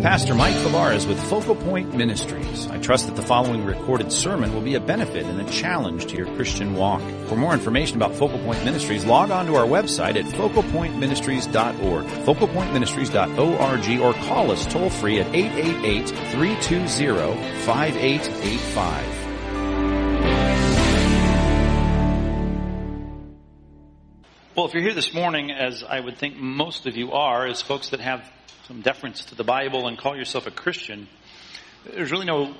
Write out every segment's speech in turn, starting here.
Pastor Mike Favarez with Focal Point Ministries. I trust that the following recorded sermon will be a benefit and a challenge to your Christian walk. For more information about Focal Point Ministries, log on to our website at focalpointministries.org, focalpointministries.org, or call us toll free at 888-320-5885. Well, if you're here this morning, as I would think most of you are, as folks that have some deference to the Bible and call yourself a Christian, there's really no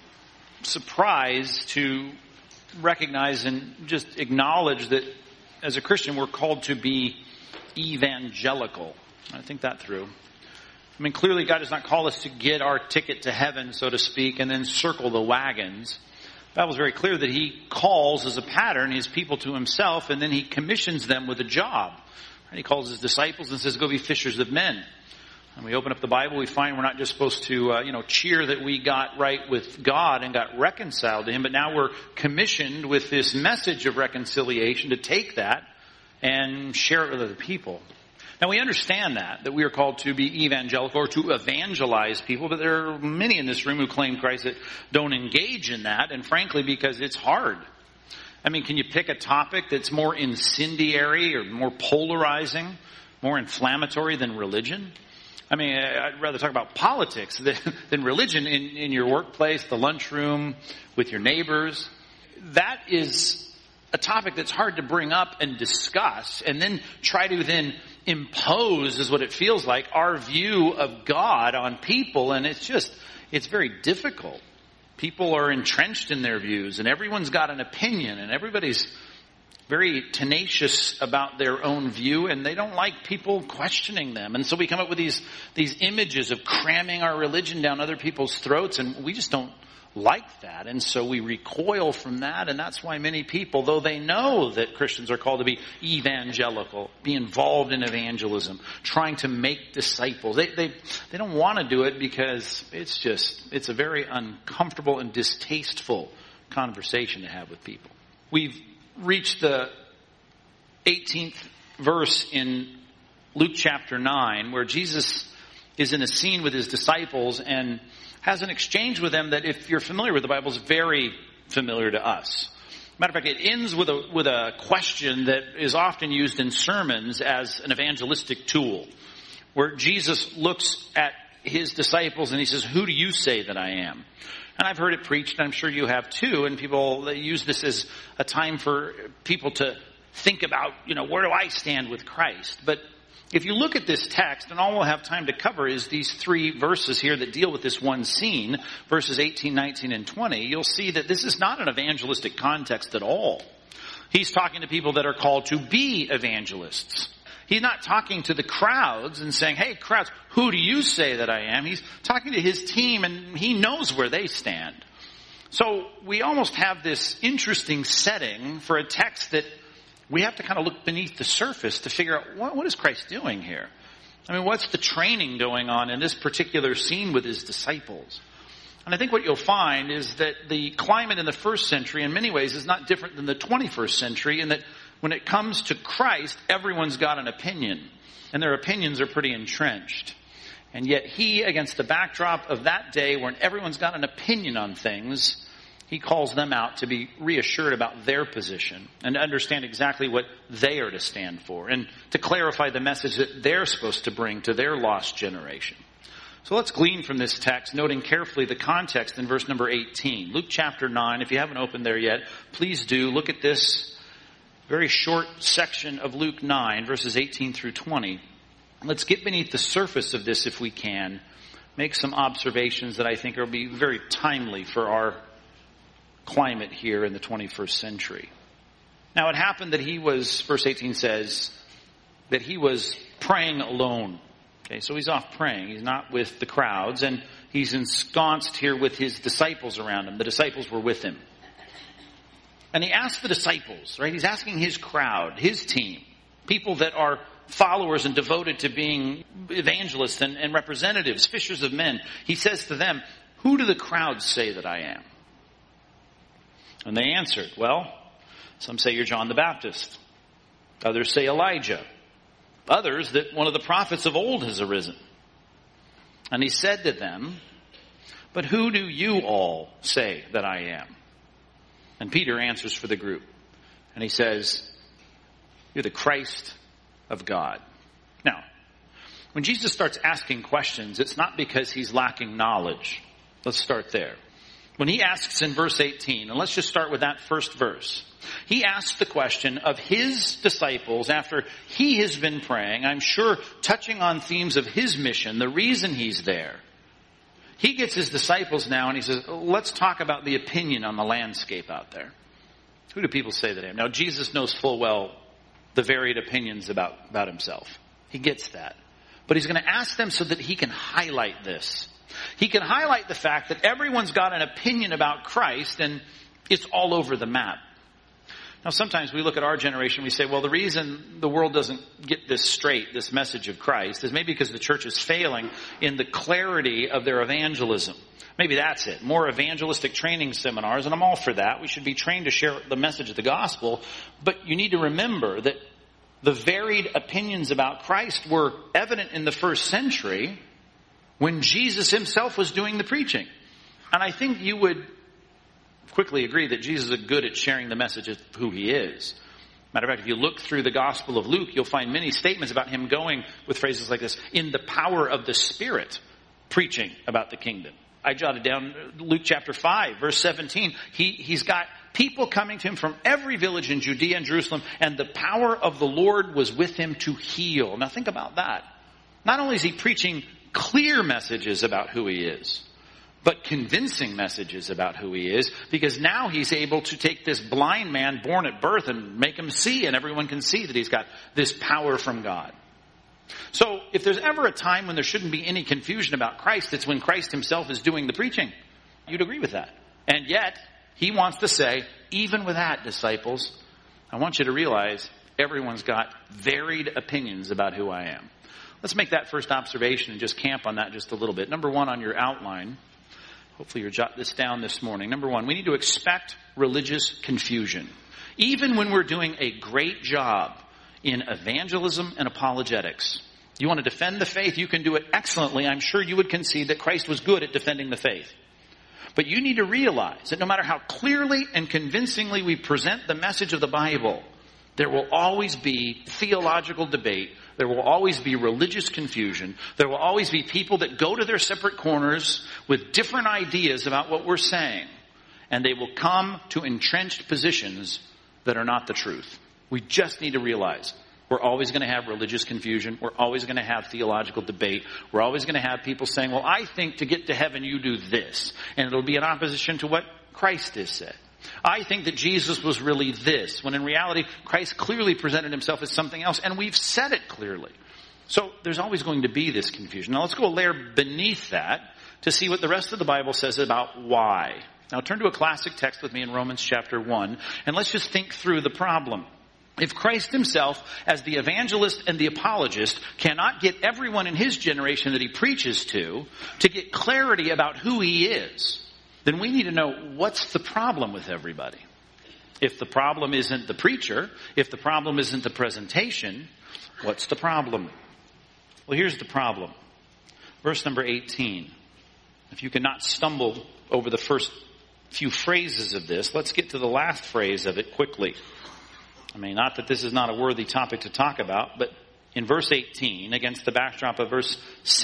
surprise to recognize and just acknowledge that as a Christian we're called to be evangelical. I think that through. I mean, clearly God does not call us to get our ticket to heaven, so to speak, and then circle the wagons. The Bible's very clear that He calls as a pattern His people to Himself, and then He commissions them with a job. And He calls His disciples and says, go be fishers of men. And we open up the Bible, we find we're not just supposed to, cheer that we got right with God and got reconciled to Him, but now we're commissioned with this message of reconciliation to take that and share it with other people. Now we understand that we are called to be evangelical or to evangelize people, but there are many in this room who claim Christ that don't engage in that, and frankly, because it's hard. I mean, can you pick a topic that's more incendiary or more polarizing, more inflammatory than religion? I mean, I'd rather talk about politics than religion in your workplace, the lunchroom, with your neighbors. That is a topic that's hard to bring up and discuss and then try to then impose, is what it feels like, our view of God on people. And it's very difficult. People are entrenched in their views and everyone's got an opinion and everybody's very tenacious about their own view, and they don't like people questioning them. And so we come up with these images of cramming our religion down other people's throats, and we just don't like that. And so we recoil from that, and that's why many people, though they know that Christians are called to be evangelical, be involved in evangelism, trying to make disciples, they don't want to do it because it's a very uncomfortable and distasteful conversation to have with people. We've reached the 18th verse in Luke chapter 9, where Jesus is in a scene with His disciples and has an exchange with them that, if you're familiar with the Bible, is very familiar to us. Matter of fact, it ends with a question that is often used in sermons as an evangelistic tool, where Jesus looks at His disciples and He says, "Who do you say that I am?" And I've heard it preached, and I'm sure you have too, and people use this as a time for people to think about, where do I stand with Christ? But if you look at this text, and all we'll have time to cover is these three verses here that deal with this one scene, verses 18, 19, and 20, you'll see that this is not an evangelistic context at all. He's talking to people that are called to be evangelists. He's not talking to the crowds and saying, "Hey, crowds, who do you say that I am?" He's talking to His team, and He knows where they stand. So we almost have this interesting setting for a text that we have to kind of look beneath the surface to figure out what is Christ doing here? I mean, what's the training going on in this particular scene with His disciples? And I think what you'll find is that the climate in the first century in many ways is not different than the 21st century, in that when it comes to Christ, everyone's got an opinion, and their opinions are pretty entrenched. And yet He, against the backdrop of that day when everyone's got an opinion on things, He calls them out to be reassured about their position and to understand exactly what they are to stand for and to clarify the message that they're supposed to bring to their lost generation. So let's glean from this text, noting carefully the context in verse number 18. Luke chapter 9, if you haven't opened there yet, please do. Look at this very short section of Luke 9, verses 18 through 20. Let's get beneath the surface of this if we can. Make some observations that I think will be very timely for our climate here in the 21st century. Now it happened that he was, verse 18 says, that he was praying alone. Okay, so he's off praying. He's not with the crowds, and he's ensconced here with His disciples around him. The disciples were with him. And He asked the disciples, right? He's asking His crowd, His team, people that are followers and devoted to being evangelists and representatives, fishers of men. He says to them, "Who do the crowds say that I am?" And they answered, "Well, some say you're John the Baptist. Others say Elijah. Others that one of the prophets of old has arisen." And he said to them, "But who do you all say that I am?" And Peter answers for the group. And he says, "You're the Christ of God." Now, when Jesus starts asking questions, it's not because he's lacking knowledge. Let's start there. When he asks in verse 18, and let's just start with that first verse. He asks the question of his disciples after he has been praying, I'm sure touching on themes of his mission, the reason he's there. He gets his disciples now and he says, let's talk about the opinion on the landscape out there. Who do people say that I am? Now, Jesus knows full well the varied opinions about himself. He gets that. But he's going to ask them so that he can highlight this. He can highlight the fact that everyone's got an opinion about Christ and it's all over the map. Now, sometimes we look at our generation, we say, well, the reason the world doesn't get this straight, this message of Christ, is maybe because the church is failing in the clarity of their evangelism. Maybe that's it. More evangelistic training seminars, and I'm all for that. We should be trained to share the message of the gospel. But you need to remember that the varied opinions about Christ were evident in the first century when Jesus himself was doing the preaching. And I think you would quickly agree that Jesus is good at sharing the message of who he is. Matter of fact, if you look through the Gospel of Luke, you'll find many statements about him going with phrases like this, in the power of the Spirit, preaching about the kingdom. I jotted down Luke chapter 5, verse 17. He's got people coming to him from every village in Judea and Jerusalem, and the power of the Lord was with him to heal. Now think about that. Not only is he preaching clear messages about who he is, but convincing messages about who he is, because now he's able to take this blind man born at birth and make him see, and everyone can see that he's got this power from God. So if there's ever a time when there shouldn't be any confusion about Christ, it's when Christ himself is doing the preaching. You'd agree with that. And yet, he wants to say, even with that, disciples, I want you to realize everyone's got varied opinions about who I am. Let's make that first observation and just camp on that just a little bit. Number one on your outline. Hopefully you'll jot this down this morning. Number one, we need to expect religious confusion. Even when we're doing a great job in evangelism and apologetics. You want to defend the faith, you can do it excellently. I'm sure you would concede that Christ was good at defending the faith. But you need to realize that no matter how clearly and convincingly we present the message of the Bible, there will always be theological debate. There will always be religious confusion. There will always be people that go to their separate corners with different ideas about what we're saying. And they will come to entrenched positions that are not the truth. We just need to realize we're always going to have religious confusion. We're always going to have theological debate. We're always going to have people saying, well, I think to get to heaven you do this. And it'll be in opposition to what Christ has said. I think that Jesus was really this, when in reality, Christ clearly presented himself as something else, and we've said it clearly. So there's always going to be this confusion. Now let's go a layer beneath that to see what the rest of the Bible says about why. Now turn to a classic text with me in Romans chapter 1, and let's just think through the problem. If Christ himself, as the evangelist and the apologist, cannot get everyone in his generation that he preaches to get clarity about who he is, then we need to know what's the problem with everybody. If the problem isn't the preacher, if the problem isn't the presentation, what's the problem? Well, here's the problem. Verse number 18. If you cannot stumble over the first few phrases of this, let's get to the last phrase of it quickly. I mean, not that this is not a worthy topic to talk about, but in verse 18, against the backdrop of verse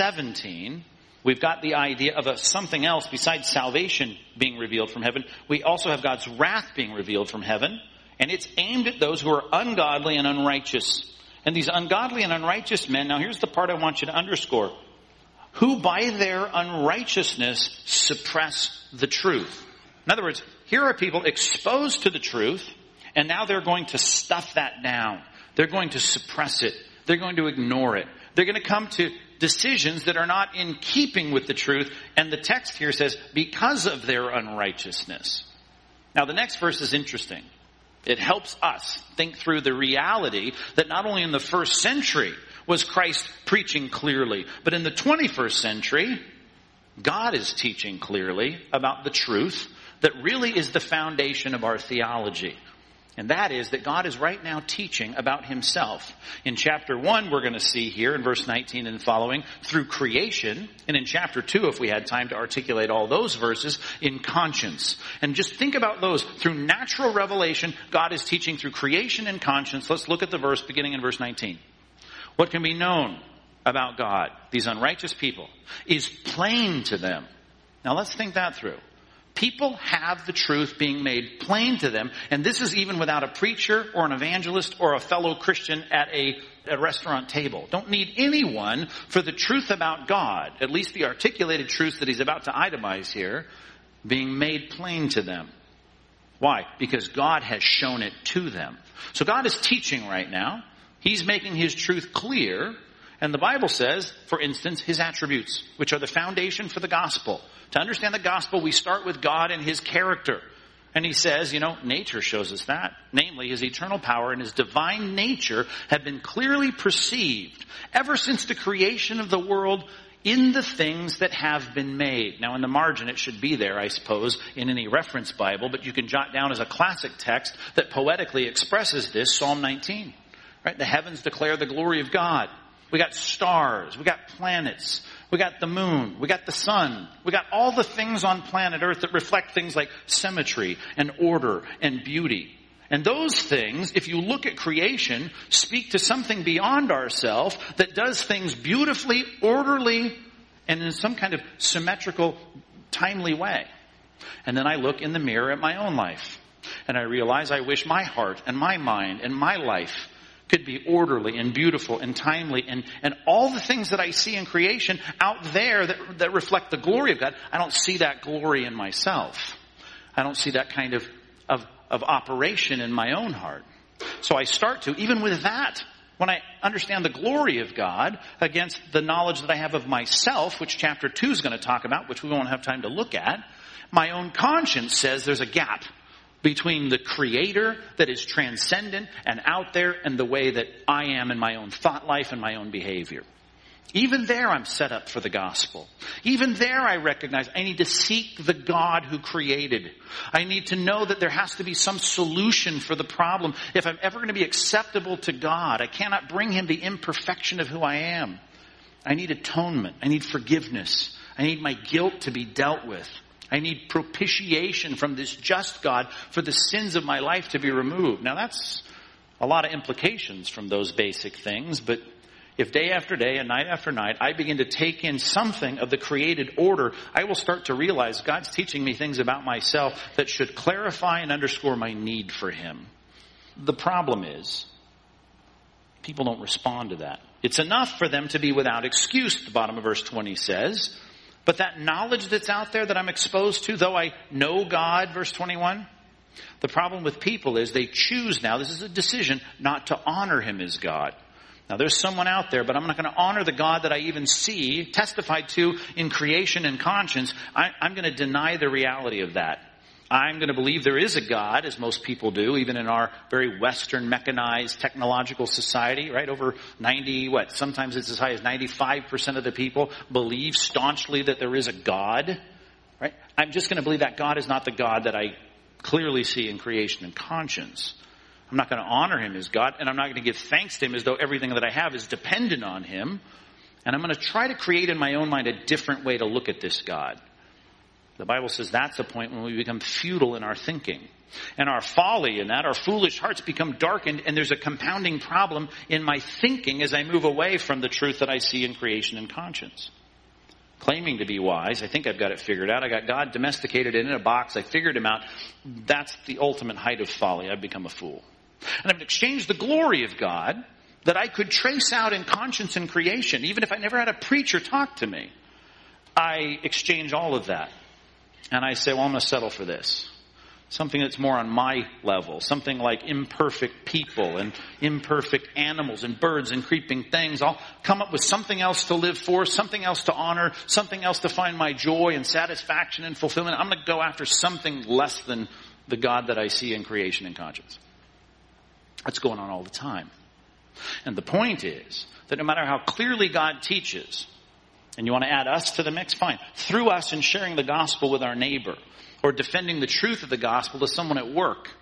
17, we've got the idea of something else besides salvation being revealed from heaven. We also have God's wrath being revealed from heaven, and it's aimed at those who are ungodly and unrighteous. And these ungodly and unrighteous men, now here's the part I want you to underscore, who by their unrighteousness suppress the truth. In other words, here are people exposed to the truth, and now they're going to stuff that down. They're going to suppress it. They're going to ignore it. They're going to come to decisions that are not in keeping with the truth. And the text here says, because of their unrighteousness. Now the next verse is interesting. It helps us think through the reality that not only in the first century was Christ preaching clearly, but in the 21st century, God is teaching clearly about the truth that really is the foundation of our theology. And that is that God is right now teaching about himself. In chapter 1, we're going to see here in verse 19 and following, through creation. And in chapter 2, if we had time to articulate all those verses, in conscience. And just think about those. Through natural revelation, God is teaching through creation and conscience. Let's look at the verse beginning in verse 19. What can be known about God, these unrighteous people, is plain to them. Now let's think that through. People have the truth being made plain to them, and this is even without a preacher or an evangelist or a fellow Christian at a restaurant table. Don't need anyone for the truth about God, at least the articulated truth that he's about to itemize here, being made plain to them. Why? Because God has shown it to them. So God is teaching right now. He's making his truth clear. And the Bible says, for instance, his attributes, which are the foundation for the gospel. To understand the gospel, we start with God and his character. And he says, nature shows us that. Namely, his eternal power and his divine nature have been clearly perceived ever since the creation of the world in the things that have been made. Now, in the margin, it should be there, I suppose, in any reference Bible, but you can jot down as a classic text that poetically expresses this, Psalm 19. Right? The heavens declare the glory of God. We got stars, we got planets, we got the moon, we got the sun, we got all the things on planet Earth that reflect things like symmetry and order and beauty. And those things, if you look at creation, speak to something beyond ourselves that does things beautifully, orderly, and in some kind of symmetrical, timely way. And then I look in the mirror at my own life, and I realize I wish my heart and my mind and my life could be orderly and beautiful and timely and all the things that I see in creation out there that reflect the glory of God. I don't see that glory in myself. I don't see that kind of operation in my own heart. So I start to, even with that, when I understand the glory of God against the knowledge that I have of myself, which chapter 2 is going to talk about, which we won't have time to look at, my own conscience says there's a gap between the creator that is transcendent and out there and the way that I am in my own thought life and my own behavior. Even there I'm set up for the gospel. Even there I recognize I need to seek the God who created. I need to know that there has to be some solution for the problem. If I'm ever going to be acceptable to God, I cannot bring him the imperfection of who I am. I need atonement. I need forgiveness. I need my guilt to be dealt with. I need propitiation from this just God for the sins of my life to be removed. Now that's a lot of implications from those basic things, but if day after day and night after night I begin to take in something of the created order, I will start to realize God's teaching me things about myself that should clarify and underscore my need for him. The problem is, people don't respond to that. It's enough for them to be without excuse, the bottom of verse 20 says. But that knowledge that's out there that I'm exposed to, though I know God, verse 21, the problem with people is they choose now, this is a decision, not to honor him as God. Now there's someone out there, but I'm not going to honor the God that I even see, testified to in creation and conscience. I'm going to deny the reality of that. I'm going to believe there is a God, as most people do, even in our very Western mechanized technological society, right? Over 90, sometimes it's as high as 95% of the people believe staunchly that there is a God, right? I'm just going to believe that God is not the God that I clearly see in creation and conscience. I'm not going to honor him as God, and I'm not going to give thanks to him as though everything that I have is dependent on him. And I'm going to try to create in my own mind a different way to look at this God. The Bible says that's the point when we become futile in our thinking. And our folly in that, our foolish hearts become darkened, and there's a compounding problem in my thinking as I move away from the truth that I see in creation and conscience. Claiming to be wise, I think I've got it figured out. I got God domesticated in a box. I figured him out. That's the ultimate height of folly. I've become a fool. And I've exchanged the glory of God that I could trace out in conscience and creation, even if I never had a preacher talk to me. I exchange all of that. And I say, well, I'm going to settle for this. Something that's more on my level. Something like imperfect people and imperfect animals and birds and creeping things. I'll come up with something else to live for, something else to honor, something else to find my joy and satisfaction and fulfillment. I'm going to go after something less than the God that I see in creation and conscience. That's going on all the time. And the point is that no matter how clearly God teaches, and you want to add us to the mix, fine. Through us in sharing the gospel with our neighbor or defending the truth of the gospel to someone at work,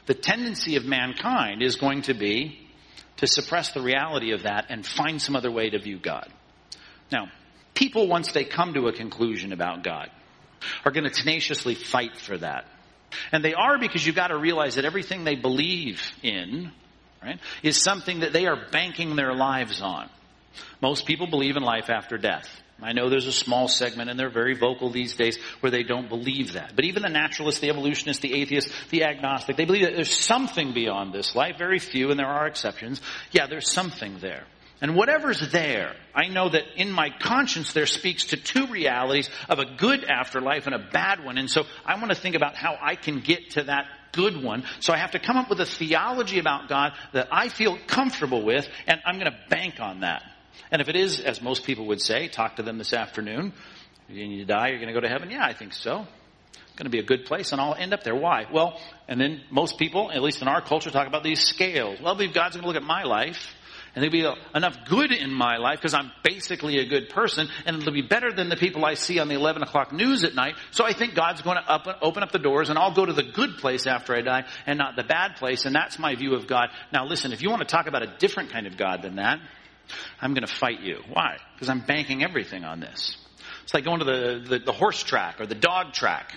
the tendency of mankind is going to be to suppress the reality of that and find some other way to view God. Now, people, once they come to a conclusion about God, are going to tenaciously fight for that. And they are, because you've got to realize that everything they believe in, right, is something that they are banking their lives on. Most people believe in life after death. I know there's a small segment, and they're very vocal these days, where they don't believe that. But even the naturalist, the evolutionist, the atheist, the agnostic, they believe that there's something beyond this life. Very few, and there are exceptions. Yeah, there's something there. And whatever's there, I know that in my conscience there speaks to two realities of a good afterlife and a bad one. And so I want to think about how I can get to that good one. So I have to come up with a theology about God that I feel comfortable with, and I'm going to bank on that. And if it is, as most people would say, talk to them this afternoon, you need to die, you're going to go to heaven? Yeah, I think so. It's going to be a good place, and I'll end up there. Why? Well, and then most people, at least in our culture, talk about these scales. Well, I believe God's going to look at my life, and there'll be enough good in my life because I'm basically a good person, and it'll be better than the people I see on the 11 o'clock news at night. So I think God's going to open up the doors, and I'll go to the good place after I die and not the bad place, and that's my view of God. Now listen, if you want to talk about a different kind of God than that, I'm going to fight you. Why? Because I'm banking everything on this. It's like going to the horse track or the dog track,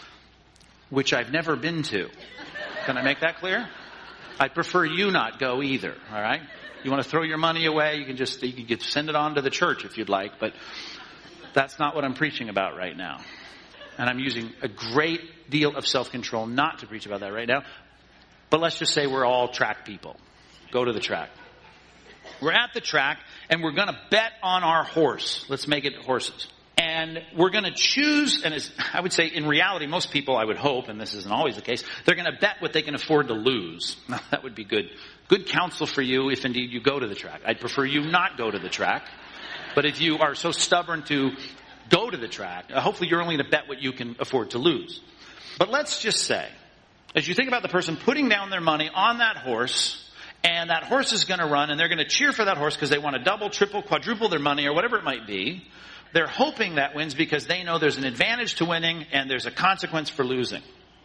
which I've never been to. Can I make that clear? I'd prefer you not go either, all right? You want to throw your money away, you can send it on to the church if you'd like, but that's not what I'm preaching about right now. And I'm using a great deal of self-control not to preach about that right now. But let's just say we're all track people. Go to the track. We're at the track, and we're going to bet on our horse. Let's make it horses. And we're going to choose, and I would say in reality, most people, I would hope, and this isn't always the case, they're going to bet what they can afford to lose. Now, that would be good counsel for you if indeed you go to the track. I'd prefer you not go to the track. But if you are so stubborn to go to the track, hopefully you're only going to bet what you can afford to lose. But let's just say, as you think about the person putting down their money on that horse, and that horse is going to run, and they're going to cheer for that horse because they want to double, triple, quadruple their money, or whatever it might be. They're hoping that wins because they know there's an advantage to winning and there's a consequence for losing.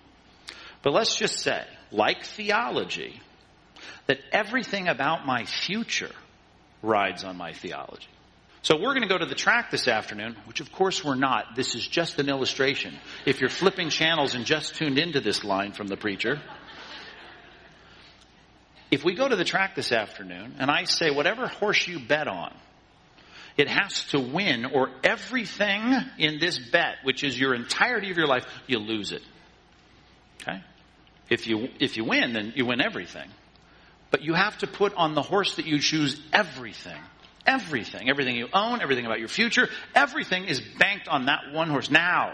But let's just say, like theology, that everything about my future rides on my theology. So we're going to go to the track this afternoon, which of course we're not. This is just an illustration. If you're flipping channels and just tuned into this line from the preacher, if we go to the track this afternoon and I say whatever horse you bet on, it has to win, or everything in this bet, which is your entirety of your life, you lose it. Okay? If you win, then you win everything. But you have to put on the horse that you choose everything. Everything. Everything you own, everything about your future, everything is banked on that one horse. Now,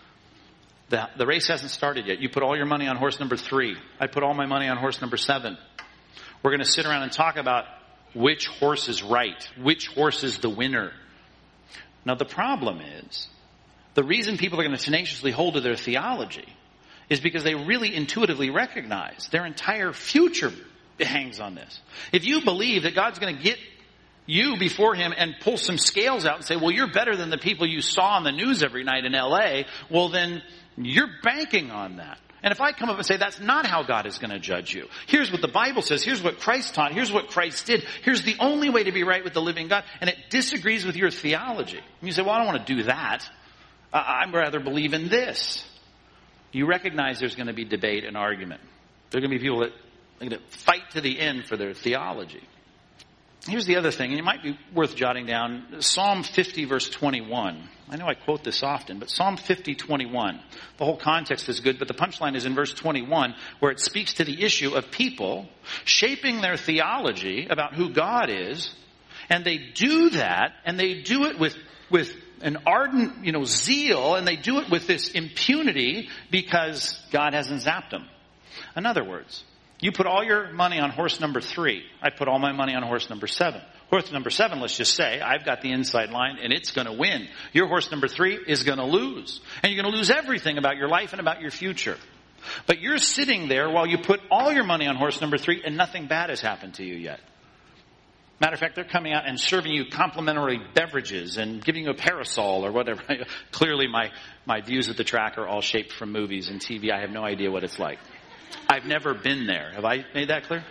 the race hasn't started yet. You put all your money on horse number 3. I put all my money on horse number 7. We're going to sit around and talk about which horse is right, which horse is the winner. Now the problem is, the reason people are going to tenaciously hold to their theology is because they really intuitively recognize their entire future hangs on this. If you believe that God's going to get you before him and pull some scales out and say, well, you're better than the people you saw on the news every night in LA, well then you're banking on that. And if I come up and say, that's not how God is going to judge you. Here's what the Bible says. Here's what Christ taught. Here's what Christ did. Here's the only way to be right with the living God. And it disagrees with your theology. And you say, well, I don't want to do that. I'd rather believe in this. You recognize there's going to be debate and argument. There are going to be people that are going to fight to the end for their theology. Here's the other thing, and it might be worth jotting down. Psalm 50, verse 21. I know I quote this often, but Psalm 50, 21. The whole context is good, but the punchline is in verse 21, where it speaks to the issue of people shaping their theology about who God is, and they do that, and they do it with an ardent, zeal, and they do it with this impunity because God hasn't zapped them. In other words, you put all your money on horse number 3. I put all my money on horse number 7. Horse number 7, let's just say, I've got the inside line and it's going to win. Your horse number 3 is going to lose. And you're going to lose everything about your life and about your future. But you're sitting there while you put all your money on horse number 3 and nothing bad has happened to you yet. Matter of fact, they're coming out and serving you complimentary beverages and giving you a parasol or whatever. Clearly my views of the track are all shaped from movies and TV. I have no idea what it's like. I've never been there. Have I made that clear?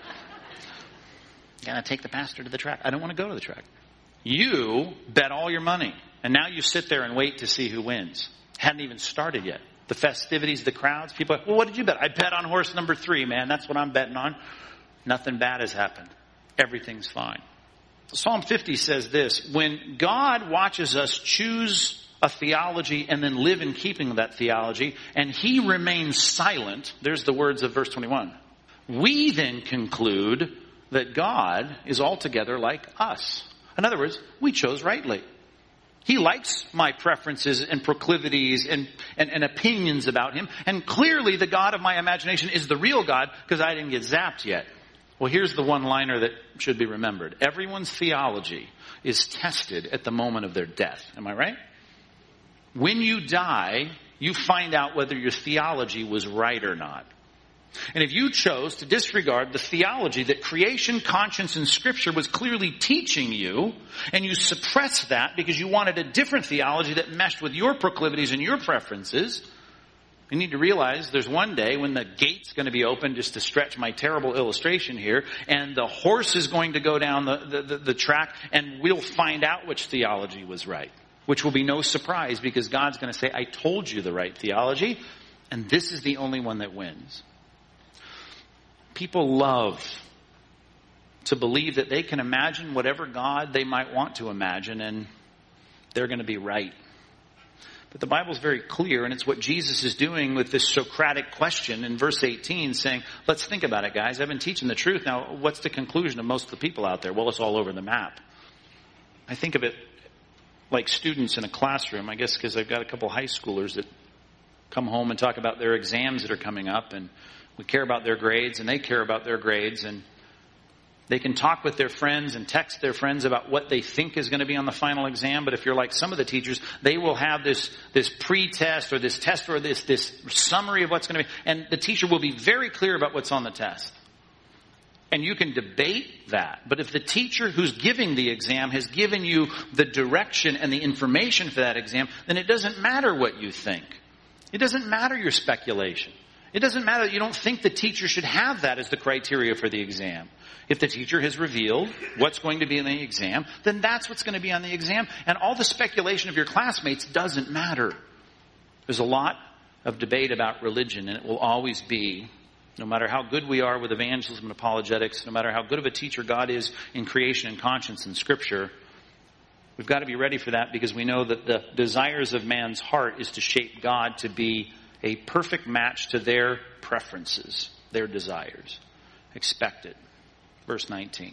Gotta take the pastor to the track. I don't want to go to the track. You bet all your money. And now you sit there and wait to see who wins. Hadn't even started yet. The festivities, the crowds, people are like, well, what did you bet? I bet on horse number 3, man. That's what I'm betting on. Nothing bad has happened. Everything's fine. Psalm 50 says this: when God watches us choose a theology and then live in keeping of that theology, and he remains silent, there's the words of verse 21. We then conclude that God is altogether like us. In other words, we chose rightly. He likes my preferences and proclivities and opinions about him. And clearly the God of my imagination is the real God because I didn't get zapped yet. Well, here's the one-liner that should be remembered. Everyone's theology is tested at the moment of their death. Am I right? When you die, you find out whether your theology was right or not. And if you chose to disregard the theology that creation, conscience, and Scripture was clearly teaching you, and you suppressed that because you wanted a different theology that meshed with your proclivities and your preferences, you need to realize there's one day when the gate's going to be open, just to stretch my terrible illustration here, and the horse is going to go down the track, and we'll find out which theology was right. Which will be no surprise because God's going to say, I told you the right theology, and this is the only one that wins. People love to believe that they can imagine whatever God they might want to imagine, and they're going to be right. But the Bible's very clear, and it's what Jesus is doing with this Socratic question in verse 18, saying, let's think about it, guys. I've been teaching the truth. Now, what's the conclusion of most of the people out there? Well, it's all over the map. I think of it like students in a classroom, I guess because I've got a couple high schoolers that come home and talk about their exams that are coming up, and we care about their grades, and they care about their grades, and they can talk with their friends and text their friends about what they think is going to be on the final exam. But if you're like some of the teachers, they will have this pre-test or this test or this summary of what's going to be. And the teacher will be very clear about what's on the test. And you can debate that. But if the teacher who's giving the exam has given you the direction and the information for that exam, then it doesn't matter what you think. It doesn't matter your speculation. It doesn't matter that you don't think the teacher should have that as the criteria for the exam. If the teacher has revealed what's going to be in the exam, then that's what's going to be on the exam. And all the speculation of your classmates doesn't matter. There's a lot of debate about religion, and it will always be, no matter how good we are with evangelism and apologetics, no matter how good of a teacher God is in creation and conscience and Scripture, we've got to be ready for that because we know that the desires of man's heart is to shape God to be a perfect match to their preferences, their desires. Expect it. Verse 19.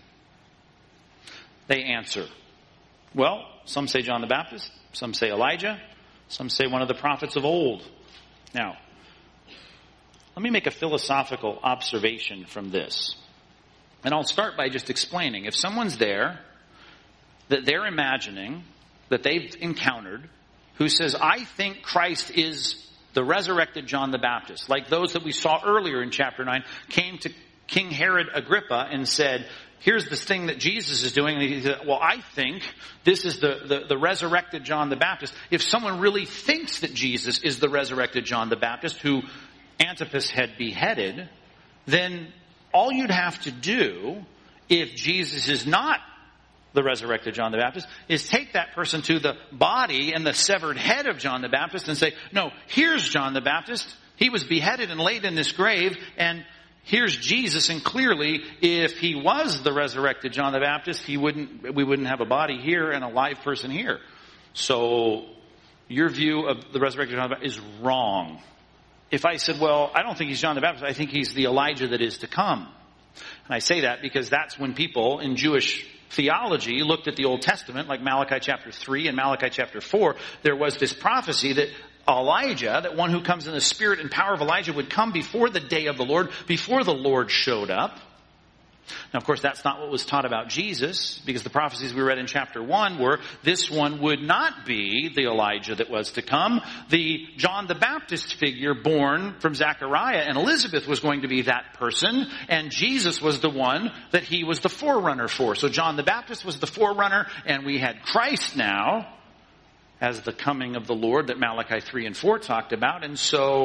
They answer, well, some say John the Baptist, some say Elijah, some say one of the prophets of old. Now, let me make a philosophical observation from this. And I'll start by just explaining. If someone's there that they're imagining, that they've encountered, who says, I think Christ is the resurrected John the Baptist, like those that we saw earlier in chapter 9, came to King Herod Agrippa and said, here's this thing that Jesus is doing. And he said, well, I think this is the resurrected John the Baptist. If someone really thinks that Jesus is the resurrected John the Baptist, who Antipas had beheaded, then all you'd have to do, if Jesus is not the resurrected John the Baptist, is take that person to the body and the severed head of John the Baptist and say, no, here's John the Baptist. He was beheaded and laid in this grave, and here's Jesus. And clearly, if he was the resurrected John the Baptist, we wouldn't have a body here and a live person here. So your view of the resurrected John the Baptist is wrong. If I said, well, I don't think he's John the Baptist, I think he's the Elijah that is to come. And I say that because that's when people in Jewish theology looked at the Old Testament, like Malachi chapter 3 and Malachi chapter 4. There was this prophecy that Elijah, that one who comes in the spirit and power of Elijah, would come before the day of the Lord, before the Lord showed up. Now, of course, that's not what was taught about Jesus, because the prophecies we read in chapter 1 were this one would not be the Elijah that was to come. The John the Baptist figure born from Zechariah and Elizabeth was going to be that person, and Jesus was the one that he was the forerunner for. So John the Baptist was the forerunner, and we had Christ now as the coming of the Lord that Malachi 3 and 4 talked about. And so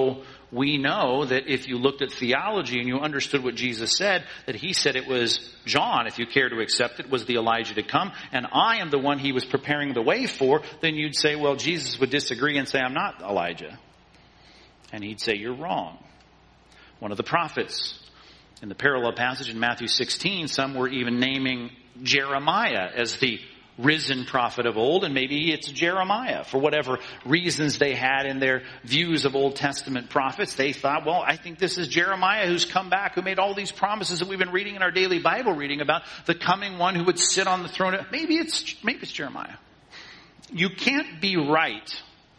we know that if you looked at theology and you understood what Jesus said, that he said it was John, if you care to accept it, was the Elijah to come, and I am the one he was preparing the way for, then you'd say, well, Jesus would disagree and say, I'm not Elijah. And he'd say, you're wrong. One of the prophets, in the parallel passage in Matthew 16, some were even naming Jeremiah as the risen prophet of old, and maybe it's Jeremiah. For whatever reasons they had in their views of Old Testament prophets, they thought, well, I think this is Jeremiah who's come back, who made all these promises that we've been reading in our daily Bible reading about the coming one who would sit on the throne. Maybe it's Jeremiah. You can't be right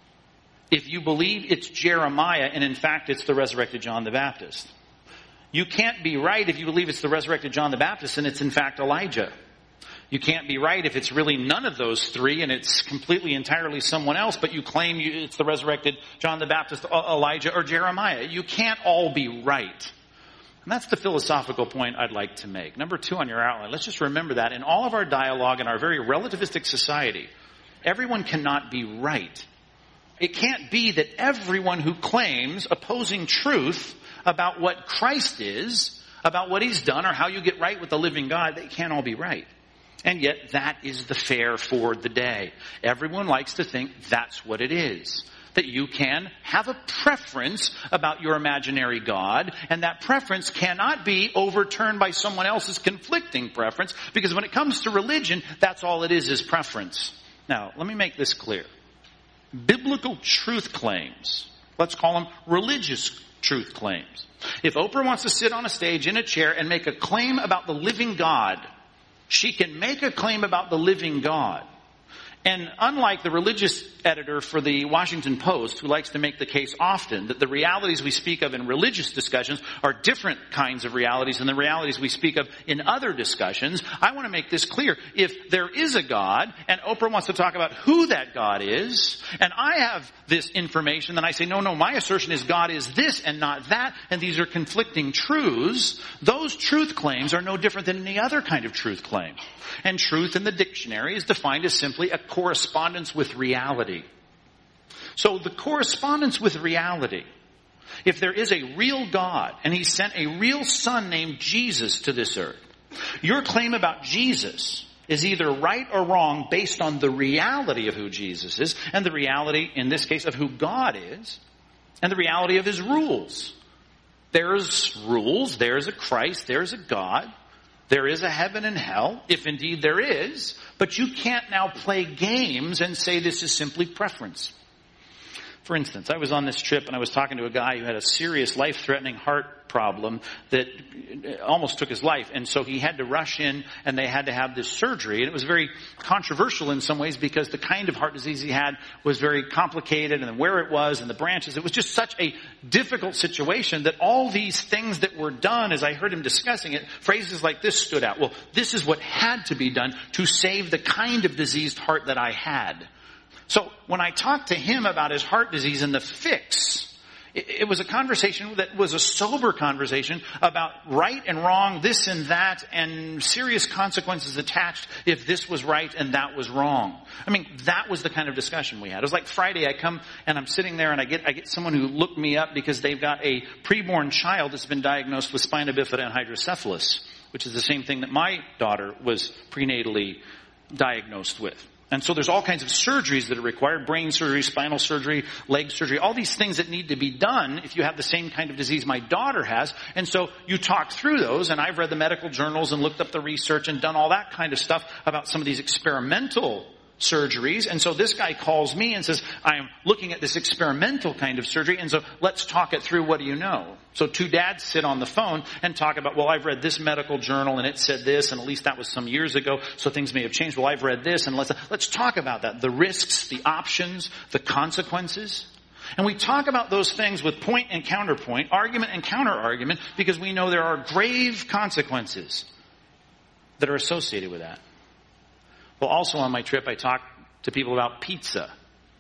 if you believe it's Jeremiah and in fact it's the resurrected John the Baptist. You can't be right if you believe it's the resurrected John the Baptist and it's in fact Elijah. You can't be right if it's really none of those three and it's completely entirely someone else, but you claim it's the resurrected John the Baptist, Elijah, or Jeremiah. You can't all be right. And that's the philosophical point I'd like to make. Number 2 on your outline. Let's just remember that in all of our dialogue in our very relativistic society, everyone cannot be right. It can't be that everyone who claims opposing truth about what Christ is, about what he's done, or how you get right with the living God, they can't all be right. And yet that is the fare for the day. Everyone likes to think that's what it is. That you can have a preference about your imaginary God, and that preference cannot be overturned by someone else's conflicting preference, because when it comes to religion, that's all it is preference. Now, let me make this clear. Biblical truth claims, let's call them religious truth claims. If Oprah wants to sit on a stage in a chair and make a claim about the living God, she can make a claim about the living God. And unlike the religious editor for the Washington Post, who likes to make the case often that the realities we speak of in religious discussions are different kinds of realities than the realities we speak of in other discussions, I want to make this clear. If there is a God, and Oprah wants to talk about who that God is, and I have this information, then I say, no, my assertion is God is this and not that, and these are conflicting truths, those truth claims are no different than any other kind of truth claim. And truth in the dictionary is defined as simply a correspondence with reality. So the correspondence with reality, if there is a real God and he sent a real son named Jesus to this earth, your claim about Jesus is either right or wrong based on the reality of who Jesus is and the reality, in this case, of who God is and the reality of his rules. There's rules, there's a Christ, there's a God. There is a heaven and hell, if indeed there is, but you can't now play games and say this is simply preference. For instance, I was on this trip and I was talking to a guy who had a serious life-threatening heart problem that almost took his life. And so he had to rush in and they had to have this surgery. And it was very controversial in some ways because the kind of heart disease he had was very complicated, and where it was and the branches. It was just such a difficult situation that all these things that were done, as I heard him discussing it, phrases like this stood out. Well, this is what had to be done to save the kind of diseased heart that I had. So when I talked to him about his heart disease and the fix, it was a conversation that was a sober conversation about right and wrong, this and that, and serious consequences attached if this was right and that was wrong. I mean, that was the kind of discussion we had. It was like Friday, I come and I'm sitting there and I get someone who looked me up because they've got a preborn child that's been diagnosed with spina bifida and hydrocephalus, which is the same thing that my daughter was prenatally diagnosed with. And so there's all kinds of surgeries that are required, brain surgery, spinal surgery, leg surgery, all these things that need to be done if you have the same kind of disease my daughter has. And so you talk through those, and I've read the medical journals and looked up the research and done all that kind of stuff about some of these experimental surgeries. And so this guy calls me and says, I'm looking at this experimental kind of surgery, and so let's talk it through. What do you know? So two dads sit on the phone and talk about, well, I've read this medical journal and it said this, and at least that was some years ago, so things may have changed. Well, I've read this, and let's talk about that. The risks, the options, the consequences. And we talk about those things with point and counterpoint, argument and counter-argument, because we know there are grave consequences that are associated with that. Well, also on my trip, I talked to people about pizza.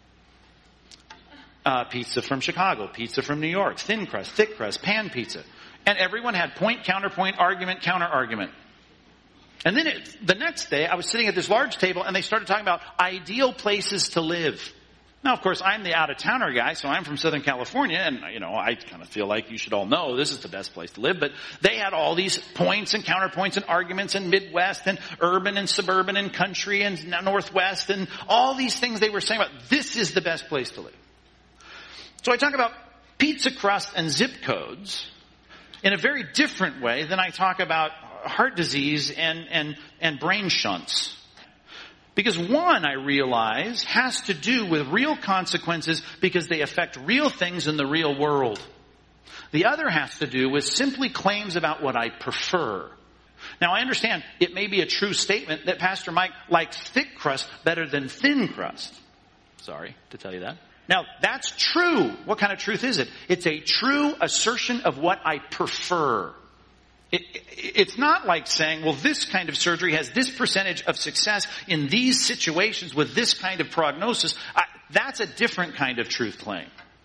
Pizza from Chicago, pizza from New York, thin crust, thick crust, pan pizza. And everyone had point, counterpoint, argument, counter-argument. And then the next day, I was sitting at this large table and they started talking about ideal places to live. Now, of course, I'm the out-of-towner guy, so I'm from Southern California, and, I kind of feel like you should all know this is the best place to live, but they had all these points and counterpoints and arguments in Midwest and urban and suburban and country and Northwest and all these things they were saying about this is the best place to live. So I talk about pizza crust and zip codes in a very different way than I talk about heart disease and brain shunts. Because one, I realize, has to do with real consequences because they affect real things in the real world. The other has to do with simply claims about what I prefer. Now, I understand it may be a true statement that Pastor Mike likes thick crust better than thin crust. Sorry to tell you that. Now, that's true. What kind of truth is it? It's a true assertion of what I prefer. It's not like saying, well, this kind of surgery has this percentage of success in these situations with this kind of prognosis. That's a different kind of truth claim.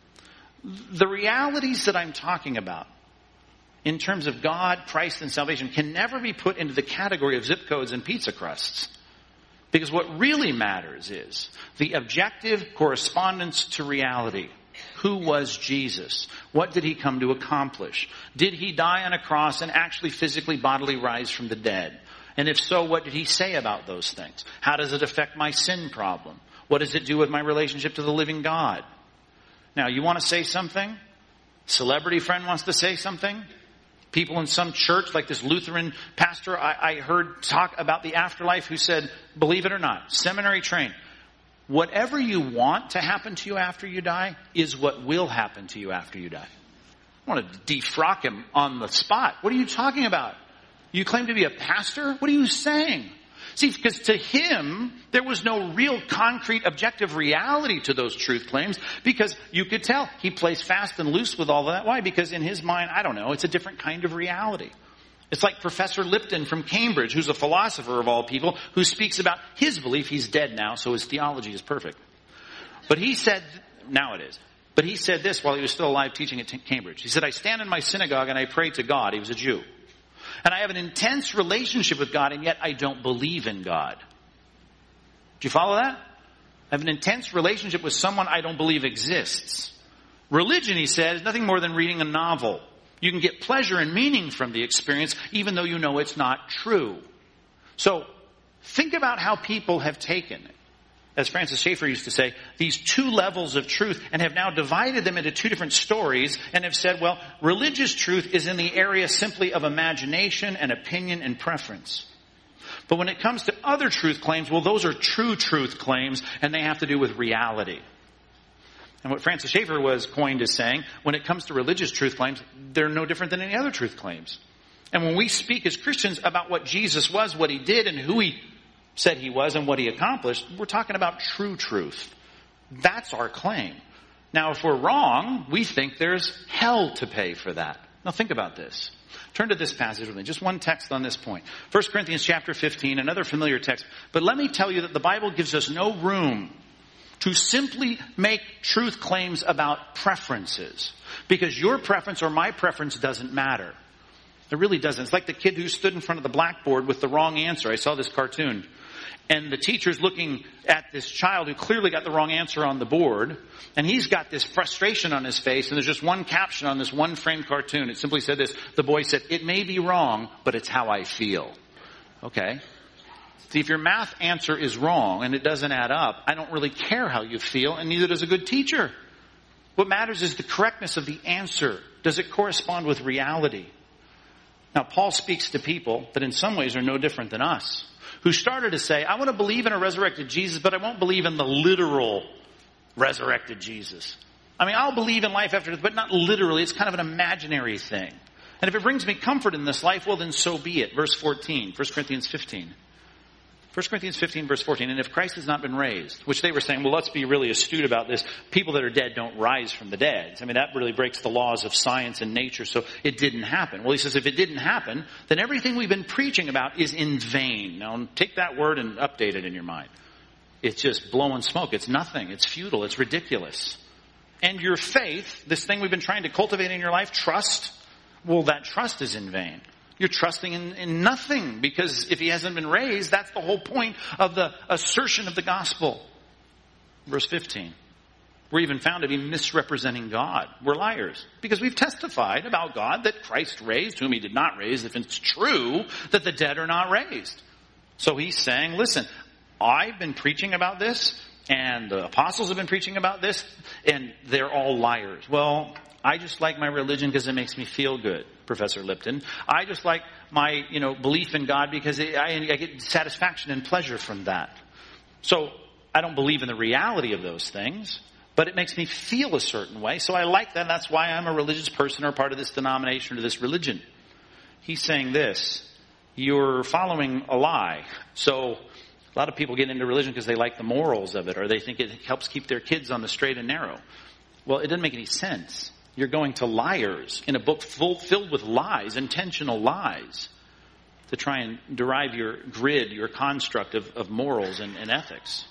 The realities that I'm talking about in terms of God, Christ, and salvation can never be put into the category of zip codes and pizza crusts. Because what really matters is the objective correspondence to reality. Who was Jesus? What did he come to accomplish? Did he die on a cross and actually physically, bodily rise from the dead? And if so, what did he say about those things? How does it affect my sin problem? What does it do with my relationship to the living God? Now, you want to say something? Celebrity friend wants to say something? People in some church, like this Lutheran pastor I heard talk about the afterlife who said, believe it or not, seminary trained. Whatever you want to happen to you after you die is what will happen to you after you die. I want to defrock him on the spot. What are you talking about? You claim to be a pastor? What are you saying? See, because to him, there was no real concrete objective reality to those truth claims because you could tell he plays fast and loose with all that. Why? Because in his mind, I don't know, it's a different kind of reality. It's like Professor Lipton from Cambridge, who's a philosopher of all people, who speaks about his belief. He's dead now, so his theology is perfect. But he said, now it is. But he said this while he was still alive teaching at Cambridge. He said, I stand in my synagogue and I pray to God. He was a Jew. And I have an intense relationship with God, and yet I don't believe in God. Do you follow that? I have an intense relationship with someone I don't believe exists. Religion, he said, is nothing more than reading a novel. You can get pleasure and meaning from the experience, even though you know it's not true. So, think about how people have taken, as Francis Schaeffer used to say, these two levels of truth and have now divided them into two different stories and have said, well, religious truth is in the area simply of imagination and opinion and preference. But when it comes to other truth claims, well, those are true truth claims and they have to do with reality. And what Francis Schaeffer was coined as saying, when it comes to religious truth claims, they're no different than any other truth claims. And when we speak as Christians about what Jesus was, what he did, and who he said he was, and what he accomplished, we're talking about true truth. That's our claim. Now, if we're wrong, we think there's hell to pay for that. Now, think about this. Turn to this passage with me. Just one text on this point. 1 Corinthians chapter 15, another familiar text. But let me tell you that the Bible gives us no room to simply make truth claims about preferences. Because your preference or my preference doesn't matter. It really doesn't. It's like the kid who stood in front of the blackboard with the wrong answer. I saw this cartoon. And the teacher's looking at this child who clearly got the wrong answer on the board. And he's got this frustration on his face. And there's just one caption on this one framed cartoon. It simply said this. The boy said, it may be wrong, but it's how I feel. Okay. See, if your math answer is wrong and it doesn't add up, I don't really care how you feel, and neither does a good teacher. What matters is the correctness of the answer. Does it correspond with reality? Now, Paul speaks to people that in some ways are no different than us, who started to say, I want to believe in a resurrected Jesus, but I won't believe in the literal resurrected Jesus. I mean, I'll believe in life after death, but not literally. It's kind of an imaginary thing. And if it brings me comfort in this life, well, then so be it. Verse 14, 1 Corinthians 15. 1 Corinthians 15, verse 14, and if Christ has not been raised, which they were saying, well, let's be really astute about this. People that are dead don't rise from the dead. I mean, that really breaks the laws of science and nature, so it didn't happen. Well, he says, if it didn't happen, then everything we've been preaching about is in vain. Now, take that word and update it in your mind. It's just blowing smoke. It's nothing. It's futile. It's ridiculous. And your faith, this thing we've been trying to cultivate in your life, trust, well, that trust is in vain. You're trusting in nothing, because if he hasn't been raised, that's the whole point of the assertion of the gospel. Verse 15. We're even found to be misrepresenting God. We're liars. Because we've testified about God that Christ raised, whom he did not raise, if it's true that the dead are not raised. So he's saying, listen, I've been preaching about this, and the apostles have been preaching about this, and they're all liars. Well, I just like my religion because it makes me feel good, Professor Lipton. I just like my, belief in God because I get satisfaction and pleasure from that. So I don't believe in the reality of those things, but it makes me feel a certain way. So I like that. That's why I'm a religious person or part of this denomination or this religion. He's saying this: you're following a lie. So a lot of people get into religion because they like the morals of it, or they think it helps keep their kids on the straight and narrow. Well, it doesn't make any sense. You're going to liars in a book filled with lies, intentional lies, to try and derive your grid, your construct of morals and ethics.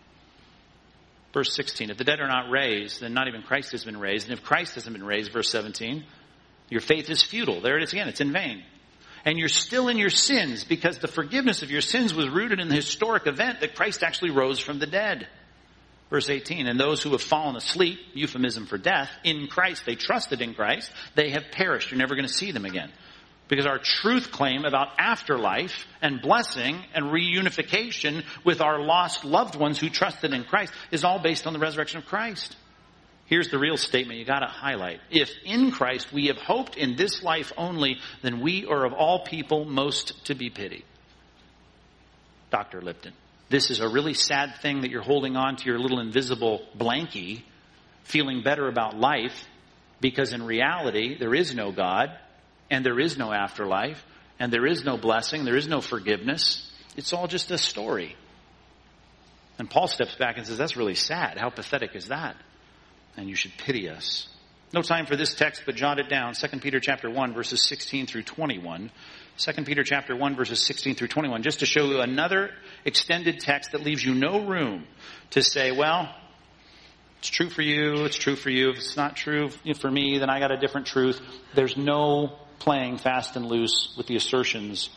Verse 16, if the dead are not raised, then not even Christ has been raised. And if Christ hasn't been raised, verse 17, your faith is futile. There it is again. It's in vain. And you're still in your sins because the forgiveness of your sins was rooted in the historic event that Christ actually rose from the dead. Verse 18, and those who have fallen asleep, euphemism for death, in Christ, they trusted in Christ, they have perished. You're never going to see them again. Because our truth claim about afterlife and blessing and reunification with our lost loved ones who trusted in Christ is all based on the resurrection of Christ. Here's the real statement you got to highlight. If in Christ we have hoped in this life only, then we are of all people most to be pitied. Dr. Lipton. This is a really sad thing that you're holding on to your little invisible blankie, feeling better about life, because in reality there is no God, and there is no afterlife, and there is no blessing, there is no forgiveness. It's all just a story. And Paul steps back and says, that's really sad. How pathetic is that? And you should pity us. No time for this text, but jot it down. 2 Peter chapter 1, verses 16 through 21. 2 Peter chapter 1, verses 16 through 21, just to show you another extended text that leaves you no room to say, well, it's true for you, it's true for you. If it's not true for me, then I got a different truth. There's no playing fast and loose with the assertions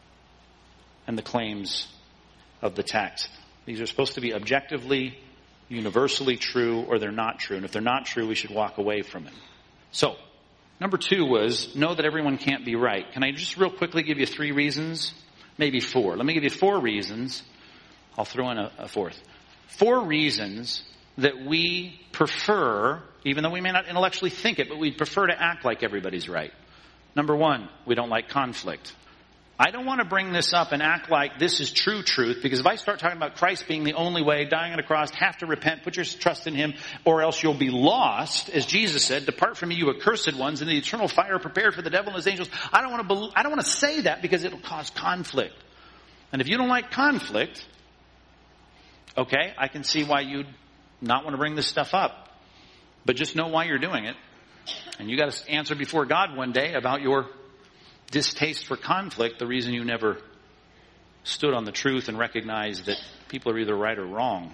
and the claims of the text. These are supposed to be objectively, universally true, or they're not true. And if they're not true, we should walk away from it. So, number 2 was, know that everyone can't be right. Can I just real quickly give you 3 reasons? Maybe 4. Let me give you 4 reasons. I'll throw in a fourth. 4 reasons that we prefer, even though we may not intellectually think it, but we prefer to act like everybody's right. Number 1, we don't like conflict. I don't want to bring this up and act like this is true truth, because if I start talking about Christ being the only way, dying on a cross, have to repent, put your trust in him, or else you'll be lost, as Jesus said, depart from me, you accursed ones, in the eternal fire prepared for the devil and his angels. I don't want to say that because it'll cause conflict. And if you don't like conflict, okay, I can see why you'd not want to bring this stuff up. But just know why you're doing it. And you got to answer before God one day about your distaste for conflict, the reason you never stood on the truth and recognized that people are either right or wrong.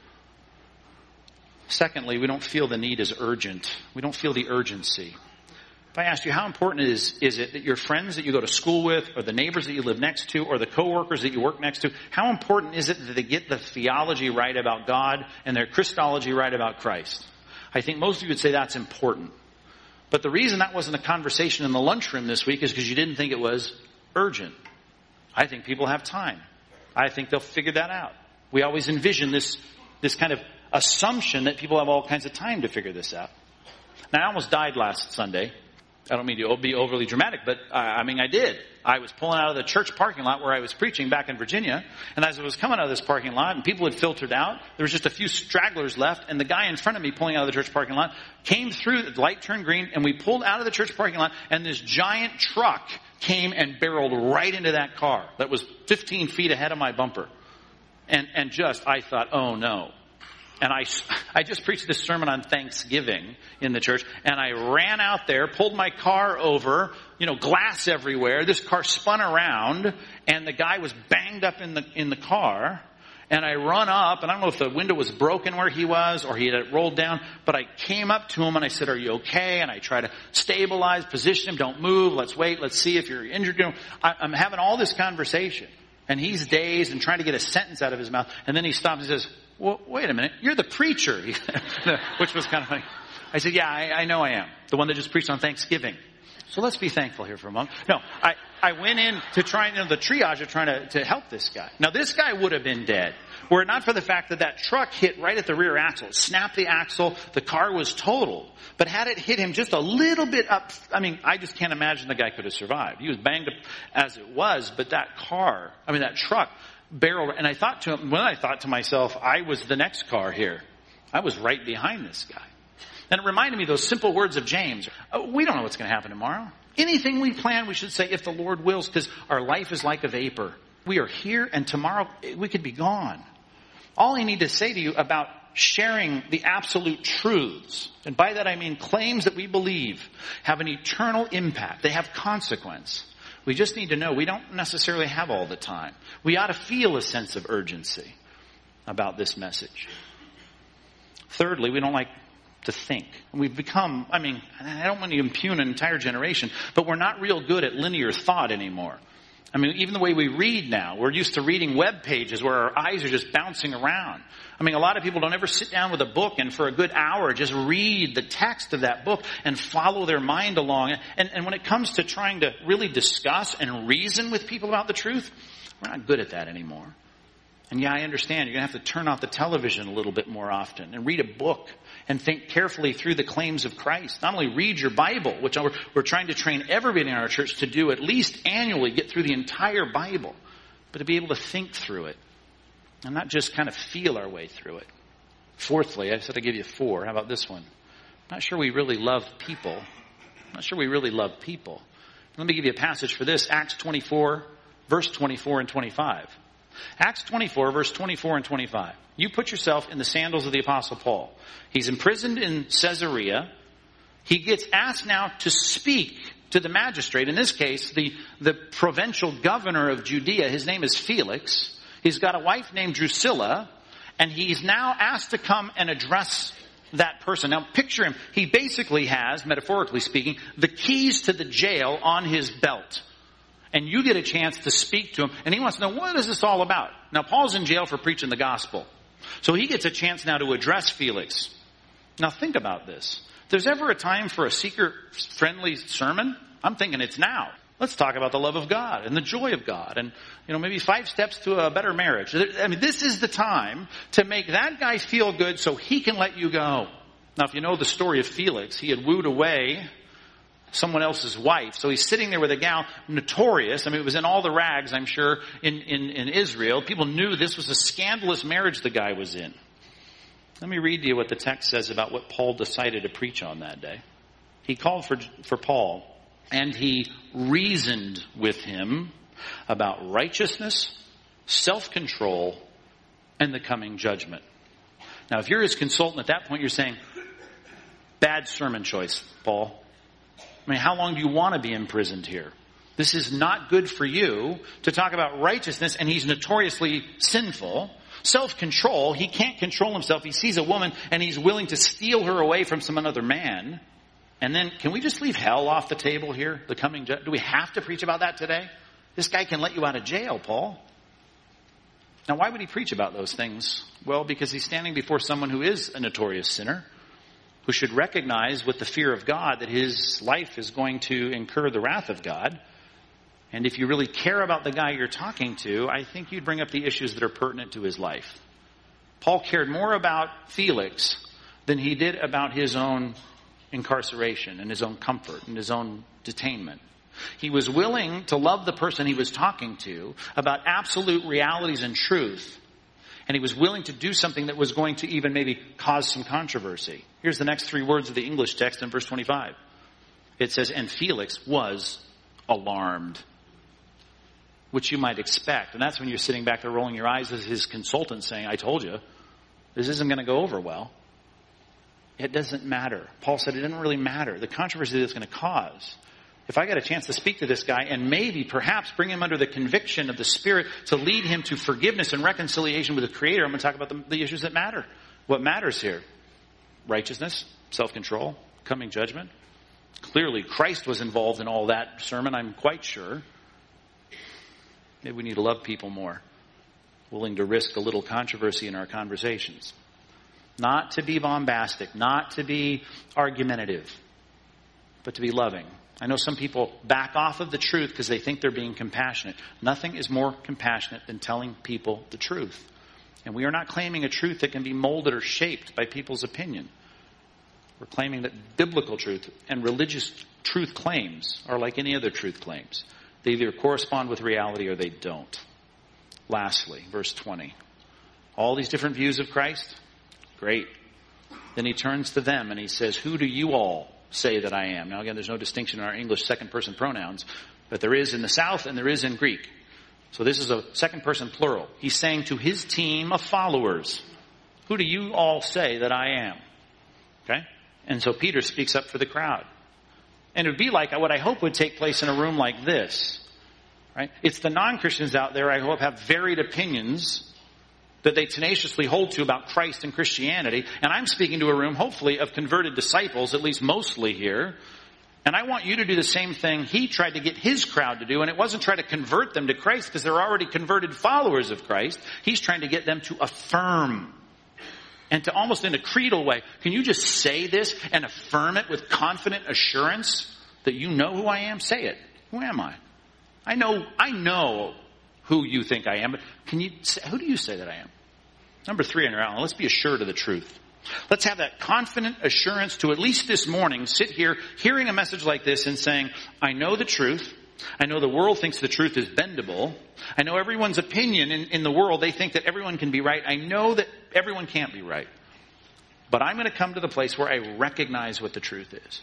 Secondly, we don't feel the need as urgent. We don't feel the urgency. If I asked you, how important is it that your friends that you go to school with, or the neighbors that you live next to, or the coworkers that you work next to, how important is it that they get the theology right about God and their Christology right about Christ? I think most of you would say that's important. But the reason that wasn't a conversation in the lunchroom this week is because you didn't think it was urgent. I think people have time. I think they'll figure that out. We always envision this kind of assumption that people have all kinds of time to figure this out. Now, I almost died last Sunday. I don't mean to be overly dramatic, but I did. I was pulling out of the church parking lot where I was preaching back in Virginia, and as I was coming out of this parking lot and people had filtered out, there was just a few stragglers left, and the guy in front of me pulling out of the church parking lot came through, the light turned green, and we pulled out of the church parking lot, and this giant truck came and barreled right into that car that was 15 feet ahead of my bumper. And I thought, oh no. And I just preached this sermon on Thanksgiving in the church, and I ran out there, pulled my car over, glass everywhere. This car spun around, and the guy was banged up in the car. And I run up, and I don't know if the window was broken where he was, or he had rolled down, but I came up to him and I said, "Are you okay?" And I try to stabilize, position him, don't move, let's wait, let's see if you're injured. I'm having all this conversation, and he's dazed and trying to get a sentence out of his mouth, and then he stops and says, well, wait a minute, you're the preacher, which was kind of funny. I said, yeah, I know I am. The one that just preached on Thanksgiving. So let's be thankful here for a moment. No, I went in to try, the triage of trying to help this guy. Now this guy would have been dead were it not for the fact that that truck hit right at the rear axle. It snapped the axle. The car was totaled. But had it hit him just a little bit up, I just can't imagine the guy could have survived. He was banged up as it was, but that truck barreled. And I thought to myself, I was the next car here. I was right behind this guy. And it reminded me of those simple words of James. We don't know what's going to happen tomorrow. Anything we plan, we should say, if the Lord wills, because our life is like a vapor. We are here, and tomorrow we could be gone. All I need to say to you about sharing the absolute truths, and by that I mean claims that we believe have an eternal impact. They have consequence. We just need to know we don't necessarily have all the time. We ought to feel a sense of urgency about this message. Thirdly, we don't like to think. We've become, I don't want to impugn an entire generation, but we're not real good at linear thought anymore. Even the way we read now, we're used to reading web pages where our eyes are just bouncing around. A lot of people don't ever sit down with a book and for a good hour just read the text of that book and follow their mind along. And when it comes to trying to really discuss and reason with people about the truth, we're not good at that anymore. And yeah, I understand you're going to have to turn off the television a little bit more often and read a book and think carefully through the claims of Christ. Not only read your Bible, which we're trying to train everybody in our church to do at least annually, get through the entire Bible, but to be able to think through it and not just kind of feel our way through it. Fourthly, I said I'd give you 4. How about this one? I'm not sure we really love people. Let me give you a passage for this. Acts 24, verse 24 and 25. Acts 24, verse 24 and 25. You put yourself in the sandals of the Apostle Paul. He's imprisoned in Caesarea. He gets asked now to speak to the magistrate. In this case, the provincial governor of Judea. His name is Felix. He's got a wife named Drusilla. And he's now asked to come and address that person. Now picture him. He basically has, metaphorically speaking, the keys to the jail on his belt. And you get a chance to speak to him. And he wants to know, what is this all about? Now, Paul's in jail for preaching the gospel. So he gets a chance now to address Felix. Now, think about this. If there's ever a time for a seeker-friendly sermon, I'm thinking it's now. Let's talk about the love of God and the joy of God. And, maybe 5 steps to a better marriage. This is the time to make that guy feel good so he can let you go. Now, if you know the story of Felix, he had wooed away someone else's wife. So he's sitting there with a gal, notorious. It was in all the rags, I'm sure, in Israel. People knew this was a scandalous marriage the guy was in. Let me read to you what the text says about what Paul decided to preach on that day. He called for Paul, and he reasoned with him about righteousness, self-control, and the coming judgment. Now, if you're his consultant at that point, you're saying, bad sermon choice, Paul. How long do you want to be imprisoned here? This is not good for you to talk about righteousness, and he's notoriously sinful. Self-control, he can't control himself. He sees a woman, and he's willing to steal her away from some other man. And then, can we just leave hell off the table here? The coming judgment? Do we have to preach about that today? This guy can let you out of jail, Paul. Now, why would he preach about those things? Well, because he's standing before someone who is a notorious sinner, who should recognize with the fear of God that his life is going to incur the wrath of God. And if you really care about the guy you're talking to, I think you'd bring up the issues that are pertinent to his life. Paul cared more about Felix than he did about his own incarceration and his own comfort and his own detainment. He was willing to love the person he was talking to about absolute realities and truth. And he was willing to do something that was going to even maybe cause some controversy. Here's the next 3 words of the English text in verse 25. It says, and Felix was alarmed, which you might expect. And that's when you're sitting back there rolling your eyes as his consultant saying, I told you, this isn't going to go over well. It doesn't matter. Paul said it didn't really matter. The controversy that it's going to cause. If I got a chance to speak to this guy and maybe perhaps bring him under the conviction of the Spirit to lead him to forgiveness and reconciliation with the Creator, I'm going to talk about the issues that matter. What matters here? Righteousness, self-control, coming judgment. Clearly, Christ was involved in all that sermon, I'm quite sure. Maybe we need to love people more. willing to risk a little controversy in our conversations. Not to be bombastic, not to be argumentative, but to be loving. I know some people back off of the truth because they think they're being compassionate. Nothing is more compassionate than telling people the truth. And we are not claiming a truth that can be molded or shaped by people's opinion. We're claiming that biblical truth and religious truth claims are like any other truth claims. They either correspond with reality or they don't. Lastly, verse 20. All these different views of Christ? Great. Then he turns to them and he says, who do you all say that I am? Now again, there's no distinction in our English second person pronouns, but there is in the South and there is in Greek. So this is a second person plural. He's saying to his team of followers, who do you all say that I am? Okay? And so Peter speaks up for the crowd. And it would be like what I hope would take place in a room like this. Right? It's the non-Christians out there I hope have varied opinions that they tenaciously hold to about Christ and Christianity. And I'm speaking to a room, hopefully, of converted disciples, at least mostly here. And I want you to do the same thing he tried to get his crowd to do. And it wasn't try to convert them to Christ because they're already converted followers of Christ. He's trying to get them to affirm. And to almost in a creedal way. Can you just say this and affirm it with confident assurance that you know who I am? Say it. Who am I? I know who you think I am. But who do you say that I am? Number 3 on your outline. Let's be assured of the truth. Let's have that confident assurance to at least this morning sit here hearing a message like this and saying, I know the truth. I know the world thinks the truth is bendable. I know everyone's opinion in the world, they think that everyone can be right. I know that everyone can't be right. But I'm going to come to the place where I recognize what the truth is.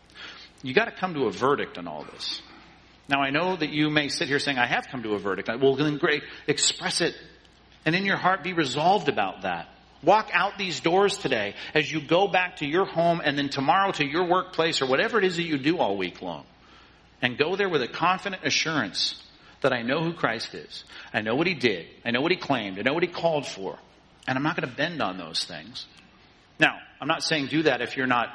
You got to come to a verdict on all this. Now I know that you may sit here saying, I have come to a verdict. Well, then great. Express it. And in your heart be resolved about that. Walk out these doors today as you go back to your home and then tomorrow to your workplace or whatever it is that you do all week long. And go there with a confident assurance that I know who Christ is. I know what he did. I know what he claimed. I know what he called for. And I'm not going to bend on those things. Now, I'm not saying do that if you're not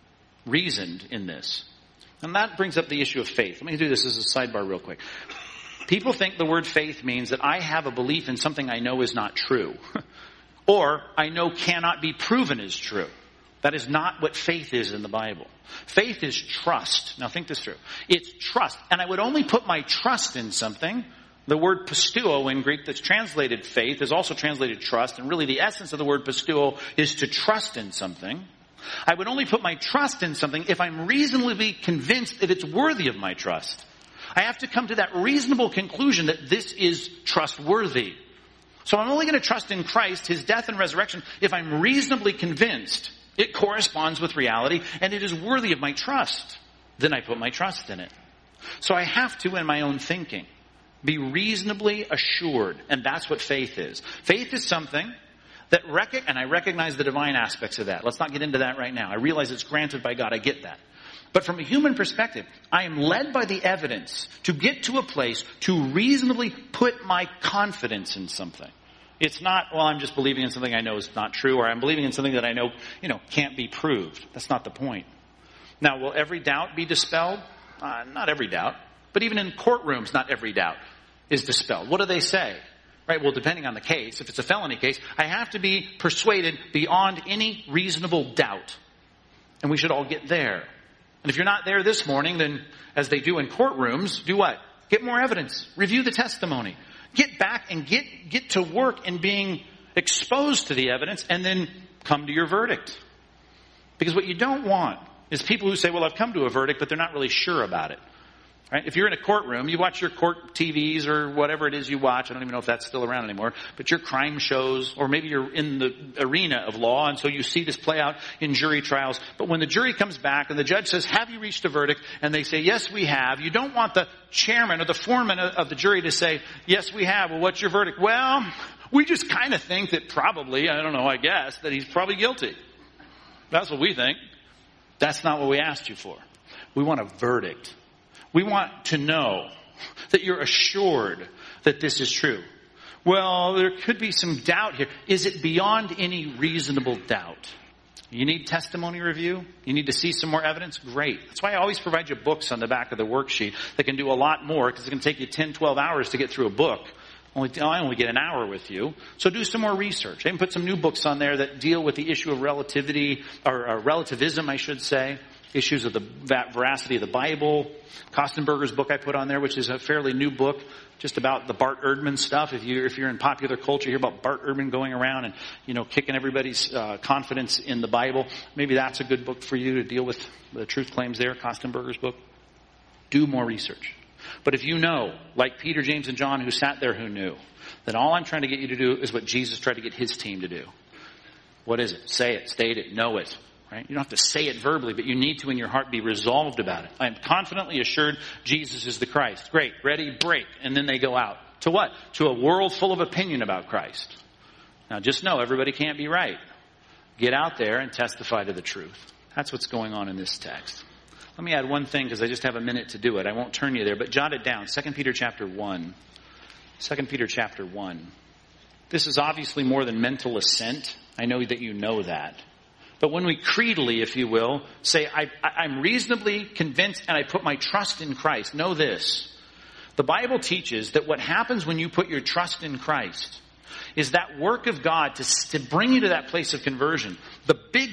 reasoned in this. And that brings up the issue of faith. Let me do this as a sidebar real quick. People think the word faith means that I have a belief in something I know is not true. Or I know cannot be proven is true. That is not what faith is in the Bible. Faith is trust. Now think this through. It's trust. And I would only put my trust in something. The word pisteuo in Greek that's translated faith is also translated trust. And really the essence of the word pisteuo is to trust in something. I would only put my trust in something if I'm reasonably convinced that it's worthy of my trust. I have to come to that reasonable conclusion that this is trustworthy. So I'm only going to trust in Christ, his death and resurrection, if I'm reasonably convinced it corresponds with reality and it is worthy of my trust. Then I put my trust in it. So I have to, in my own thinking, be reasonably assured. And that's what faith is. Faith is something that and I recognize the divine aspects of that. Let's not get into that right now. I realize it's granted by God. I get that. But from a human perspective, I am led by the evidence to get to a place to reasonably put my confidence in something. It's not, well, I'm just believing in something I know is not true, or I'm believing in something that I know, can't be proved. That's not the point. Now, will every doubt be dispelled? Not every doubt. But even in courtrooms, not every doubt is dispelled. What do they say? Right? Well, depending on the case, if it's a felony case, I have to be persuaded beyond any reasonable doubt. And we should all get there. And if you're not there this morning, then as they do in courtrooms, do what? Get more evidence. Review the testimony. Get back and get to work in being exposed to the evidence and then come to your verdict. Because what you don't want is people who say, well, I've come to a verdict, but they're not really sure about it. Right? If you're in a courtroom, you watch your court TVs or whatever it is you watch. I don't even know if that's still around anymore. But your crime shows, or maybe you're in the arena of law, and so you see this play out in jury trials. But when the jury comes back and the judge says, have you reached a verdict? And they say, yes, we have. You don't want the chairman or the foreman of the jury to say, yes, we have. Well, what's your verdict? Well, we just kind of think that probably, I guess, that he's probably guilty. That's what we think. That's not what we asked you for. We want a verdict. We want to know that you're assured that this is true. Well, there could be some doubt here. Is it beyond any reasonable doubt? You need testimony review? You need to see some more evidence? Great. That's why I always provide you books on the back of the worksheet that can do a lot more, because it's going to take you 10, 12 hours to get through a book. I only get an hour with you. So do some more research. I can put some new books on there that deal with the issue of relativity, or relativism, I should say. Issues of the veracity of the Bible. Kostenberger's book I put on there, which is a fairly new book, just about the Bart Ehrman stuff. If you're in popular culture, you hear about Bart Ehrman going around and, kicking everybody's confidence in the Bible. Maybe that's a good book for you to deal with the truth claims there, Kostenberger's book. Do more research. But if you know, like Peter, James, and John, who sat there who knew, then all I'm trying to get you to do is what Jesus tried to get his team to do. What is it? Say it, state it, know it. Right? You don't have to say it verbally, but you need to in your heart be resolved about it. I am confidently assured Jesus is the Christ. Great. Ready, break. And then they go out. To what? To a world full of opinion about Christ. Now just know everybody can't be right. Get out there and testify to the truth. That's what's going on in this text. Let me add one thing because I just have a minute to do it. I won't turn you there, but jot it down. 2 Peter chapter 1. 2 Peter chapter 1. This is obviously more than mental assent. I know that you know that. But when we creedally, if you will, say, I'm reasonably convinced and I put my trust in Christ, know this. The Bible teaches that what happens when you put your trust in Christ is that work of God to bring you to that place of conversion. The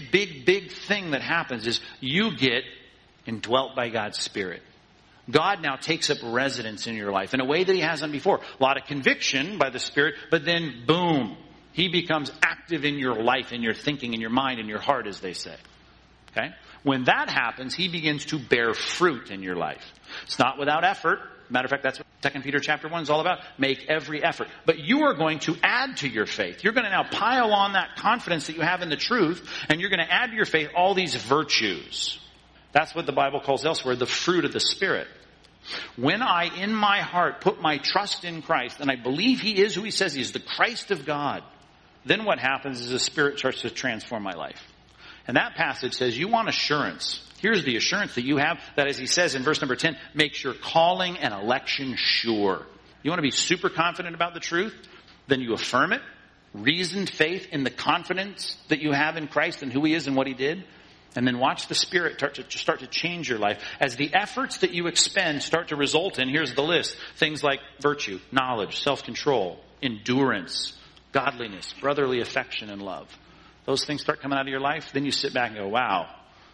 big thing that happens is you get indwelt by God's Spirit. God now takes up residence in your life in a way that he hasn't before. A lot of conviction by the Spirit, but then boom. He becomes active in your life, in your thinking, in your mind, in your heart, as they say. Okay? When that happens, he begins to bear fruit in your life. It's not without effort. Matter of fact, that's what 2 Peter chapter 1 is all about. Make every effort. But you are going to add to your faith. You're going to now pile on that confidence that you have in the truth, and you're going to add to your faith all these virtues. That's what the Bible calls elsewhere the fruit of the Spirit. When I, in my heart, put my trust in Christ, and I believe he is who he says he is, the Christ of God, then what happens is the Spirit starts to transform my life. And that passage says, you want assurance. Here's the assurance that you have, that as he says in verse number 10, makes your calling and election sure. You want to be super confident about the truth? Then you affirm it. Reasoned faith in the confidence that you have in Christ and who he is and what he did. And then watch the Spirit start to change your life. As the efforts that you expend start to result in, here's the list, things like virtue, knowledge, self-control, endurance, godliness, brotherly affection, and love. Those things start coming out of your life. Then you sit back and go, wow.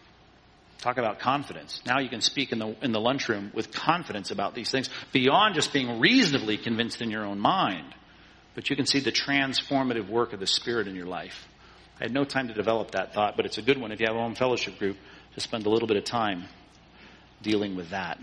Talk about confidence. Now you can speak in the lunchroom with confidence about these things beyond just being reasonably convinced in your own mind. But you can see the transformative work of the Spirit in your life. I had no time to develop that thought, but it's a good one if you have a home fellowship group to spend a little bit of time dealing with that.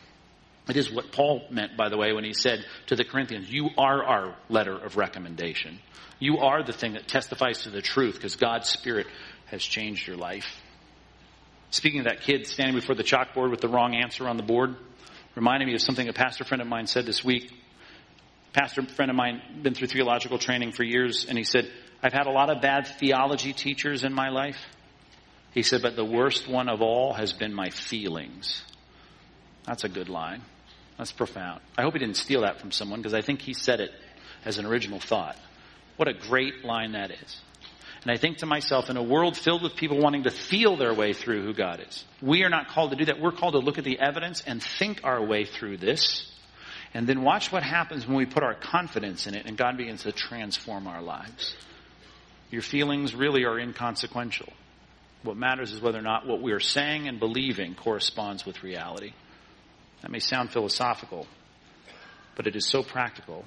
It is what Paul meant, by the way, when he said to the Corinthians, you are our letter of recommendation. You are the thing that testifies to the truth because God's Spirit has changed your life. Speaking of that kid standing before the chalkboard with the wrong answer on the board, reminded me of something a pastor friend of mine said this week. Pastor friend of mine, been through theological training for years, and he said, I've had a lot of bad theology teachers in my life. He said, but the worst one of all has been my feelings. That's a good line. That's profound. I hope he didn't steal that from someone because I think he said it as an original thought. What a great line that is. And I think to myself, in a world filled with people wanting to feel their way through who God is, we are not called to do that. We're called to look at the evidence and think our way through this. And then watch what happens when we put our confidence in it and God begins to transform our lives. Your feelings really are inconsequential. What matters is whether or not what we are saying and believing corresponds with reality. That may sound philosophical, but it is so practical.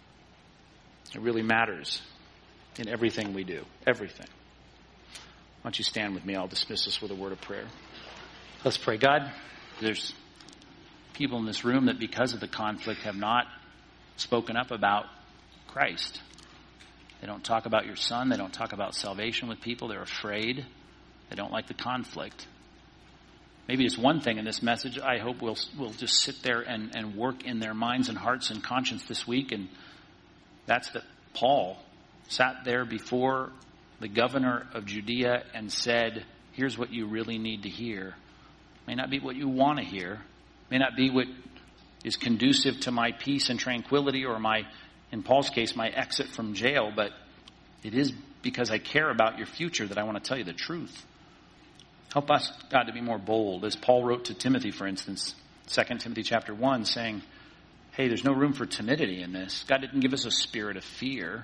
It really matters in everything we do. Everything. Why don't you stand with me? I'll dismiss us with a word of prayer. Let's pray. God, there's people in this room that because of the conflict have not spoken up about Christ. They don't talk about your Son. They don't talk about salvation with people. They're afraid. They don't like the conflict. Maybe it's one thing in this message I hope we'll just sit there and work in their minds and hearts and conscience this week. And that's that Paul sat there before the governor of Judea and said, here's what you really need to hear. May not be what you want to hear. May not be what is conducive to my peace and tranquility or my, in Paul's case, my exit from jail. But it is because I care about your future that I want to tell you the truth. Help us, God, to be more bold. As Paul wrote to Timothy, for instance, 2 Timothy chapter 1, saying, hey, there's no room for timidity in this. God didn't give us a spirit of fear.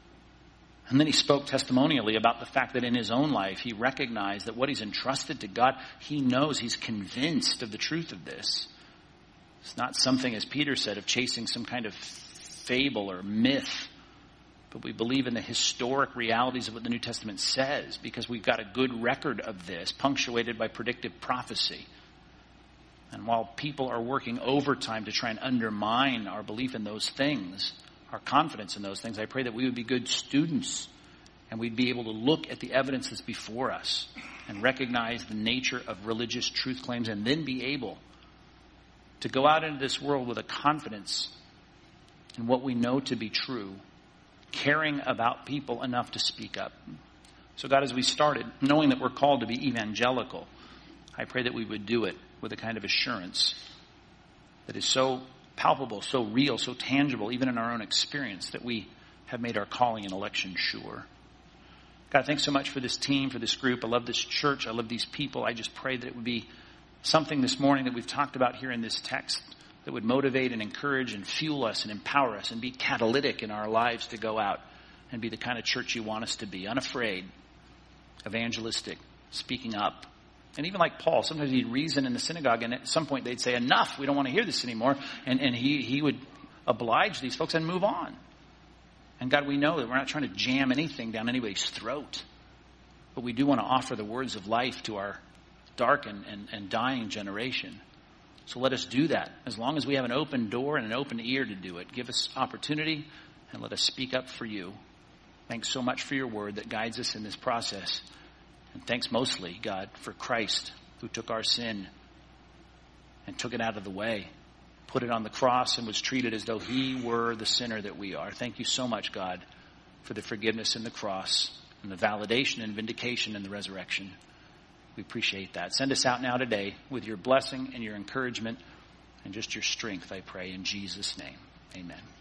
And then he spoke testimonially about the fact that in his own life, he recognized that what he's entrusted to God, he knows, he's convinced of the truth of this. It's not something, as Peter said, of chasing some kind of fable or myth, but we believe in the historic realities of what the New Testament says because we've got a good record of this, punctuated by predictive prophecy. And while people are working overtime to try and undermine our belief in those things, our confidence in those things, I pray that we would be good students and we'd be able to look at the evidence that's before us and recognize the nature of religious truth claims and then be able to go out into this world with a confidence in what we know to be true, caring about people enough to speak up. So God, as we started, knowing that we're called to be evangelical, I pray that we would do it with a kind of assurance that is so palpable, so real, so tangible, even in our own experience, that we have made our calling and election sure. God, thanks so much for this team, for this group. I love this church. I love these people. I just pray that it would be something this morning that we've talked about here in this text that would motivate and encourage and fuel us and empower us and be catalytic in our lives to go out and be the kind of church you want us to be, unafraid, evangelistic, speaking up. And even like Paul, sometimes he'd reason in the synagogue and at some point they'd say, enough, we don't want to hear this anymore. And he would oblige these folks and move on. And God, we know that we're not trying to jam anything down anybody's throat, but we do want to offer the words of life to our dark and dying generation. So let us do that as long as we have an open door and an open ear to do it. Give us opportunity and let us speak up for you. Thanks so much for your word that guides us in this process. And thanks mostly, God, for Christ who took our sin and took it out of the way, put it on the cross and was treated as though he were the sinner that we are. Thank you so much, God, for the forgiveness in the cross and the validation and vindication in the resurrection. We appreciate that. Send us out now today with your blessing and your encouragement and just your strength, I pray, in Jesus' name. Amen.